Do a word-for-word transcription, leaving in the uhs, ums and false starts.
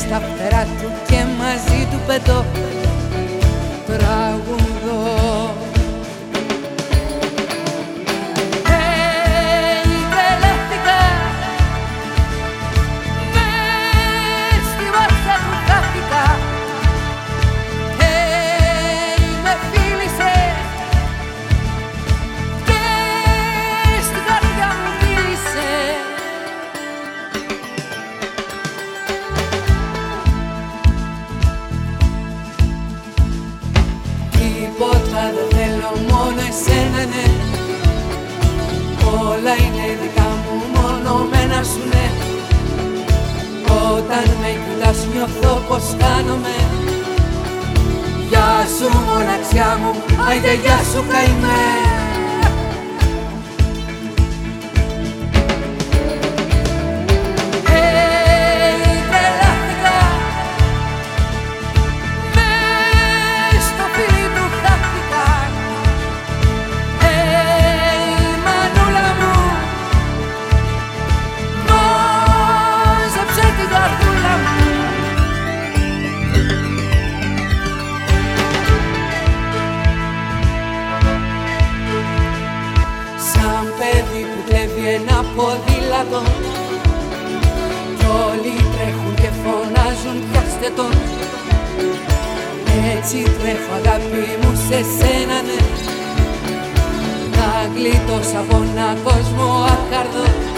στα φτερά του και μαζί του πετώ τραγουδώ. Τίποτα δεν θέλω, μόνο εσένα ναι. Όλα είναι δικά μου, μόνο μένα σου ναι. Όταν με κοιτάς νιώθω πως χάνομαι. Γεια σου μοναξιά μου, άιντε γεια σου καημέ. Ένα ποδήλατο κι όλοι τρέχουν και φωνάζουν πιάστε τον. Έτσι τρέχω αγάπη μου σε σένα ναι. Να γλιτώσω από έναν κόσμο άχαρδο.